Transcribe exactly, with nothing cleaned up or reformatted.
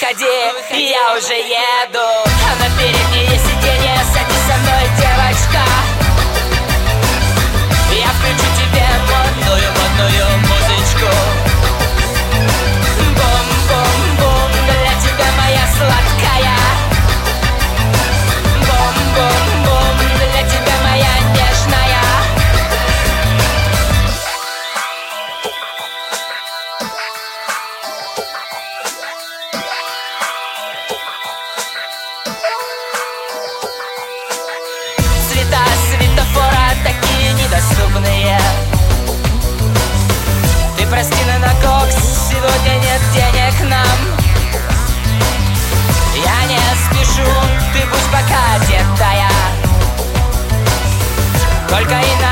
выходи, я уже еду. А на переднее сиденье садись со мной, девочка. Я включу тебе модную, модную музычку. Бум-бум-бум, для тебя моя сладкая. Бум-бум-бум, для тебя моя нежная. Цвета светофора такие недоступные. Ты прости, но на кокс сегодня нет денег нам. Я не спешу, ты будь пока одетая. Только и